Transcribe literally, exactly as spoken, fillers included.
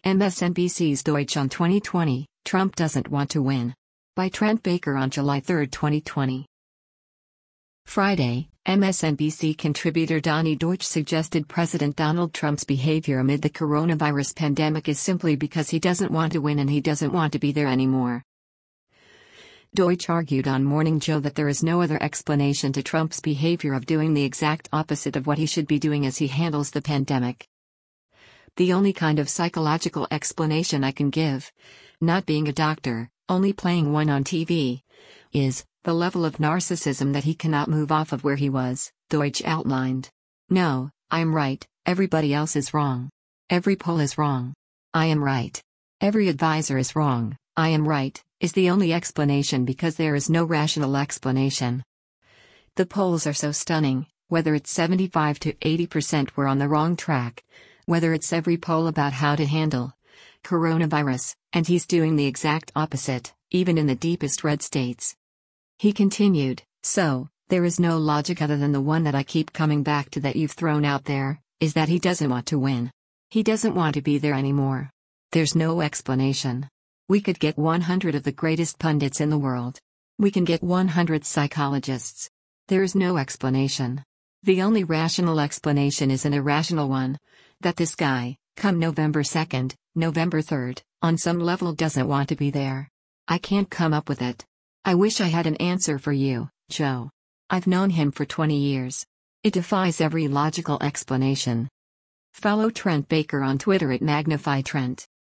M S N B C's Deutsch on twenty twenty, Trump doesn't want to win. By Trent Baker on July third, twenty twenty. Friday, M S N B C contributor Donny Deutsch suggested President Donald Trump's behavior amid the coronavirus pandemic is simply because he doesn't want to win and he doesn't want to be there anymore. Deutsch argued on Morning Joe that there is no other explanation to Trump's behavior of doing the exact opposite of what he should be doing as he handles the pandemic. The only kind of psychological explanation I can give, not being a doctor, only playing one on T V, is the level of narcissism that he cannot move off of where he was, Deutsch outlined. No, I'm right, everybody else is wrong. Every poll is wrong. I am right. Every advisor is wrong, I am right, is the only explanation because there is no rational explanation. The polls are so stunning, whether it's seventy-five to eighty percent we're on the wrong track, whether it's every poll about how to handle coronavirus, and he's doing the exact opposite, even in the deepest red states. He continued, so, there is no logic other than the one that I keep coming back to that you've thrown out there, is that he doesn't want to win. He doesn't want to be there anymore. There's no explanation. We could get one hundred of the greatest pundits in the world. We can get one hundred psychologists. There is no explanation. The only rational explanation is an irrational one, that this guy, come November second, November third, on some level doesn't want to be there. I can't come up with it. I wish I had an answer for you, Joe. I've known him for twenty years. It defies every logical explanation. Follow Trent Baker on Twitter at Magnify Trent.